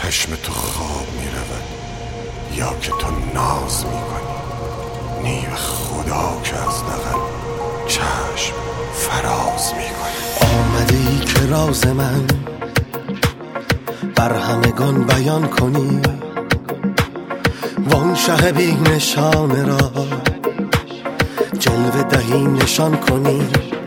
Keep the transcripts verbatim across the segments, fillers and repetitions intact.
چشم تو خواب می رود یا که تو ناز می کنی، نیو خدا که از دغل چشم فراز می کنی. آمده ای که راز من بر همگان بیان کنی، وان شه بی نشانه را جلوه دهی نشان کنی.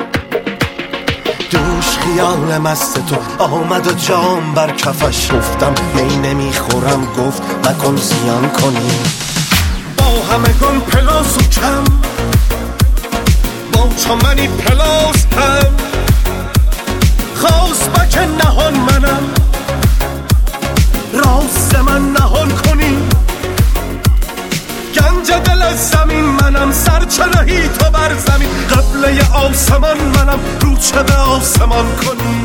دوش خیال مست تو آمد و جام بر کفش، گفتم می نمیخورم، گفت مکن زیان کنی. با همگان پلاس و کم، با چمنی پلاس هم، خواست بک نهان منم، راست من نهان کنی. گنج دل از زمین منم، سرچرهی تو بر زمین، قبله آسمان منم، رو چه به آسمان کنی.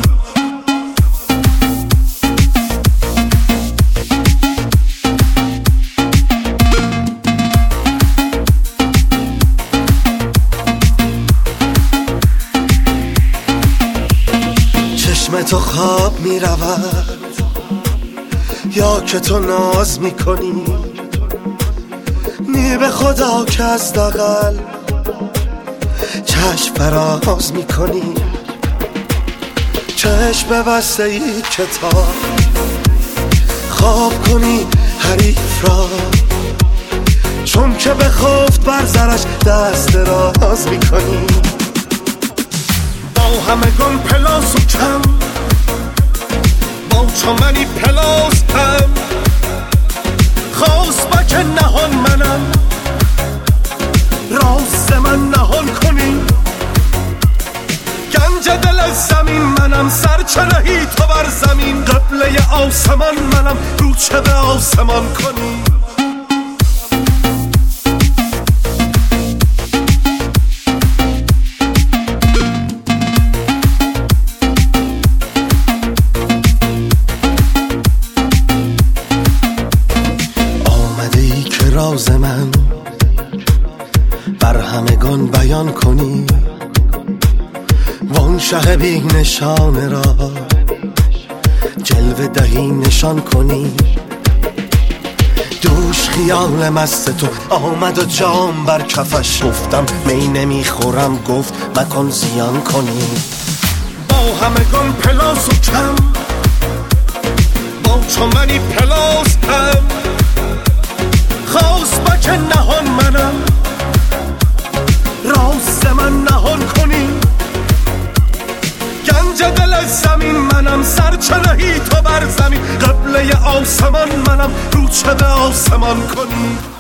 چشم تو خواب می رود یا که تو ناز می کنی، نی به خدا که از دغل چشم فراز می کنی. چشم ببسته ای کتاب خواب کنی حریف را، چون که بخفت بر زرش دست دراز می کنی. با همگان پلاس و کم، با چمنی پلاس هم، خواست بک نهان منم، راست من نهان کنی. گنج دل از زمین منم، سرچرهی تو بر زمین، قبله آسمان منم، رو چه به آسمان کنی. راز من بر همگان بیان کنی، وان شه بی نشانه را جلوه دهی نشان کنی. دوش خیال مست تو آمد و جام بر کفش، گفتم می نمیخورم، گفت مکن زیان کنی. با همگان پلاس و کم، با چمنی پلاس هم، خواست بک نهان منم، راست من نهان کنی. گنج دل از زمین منم، سرچرهی تو بر زمین، قبله آسمان منم، رو چه به آسمان کنی.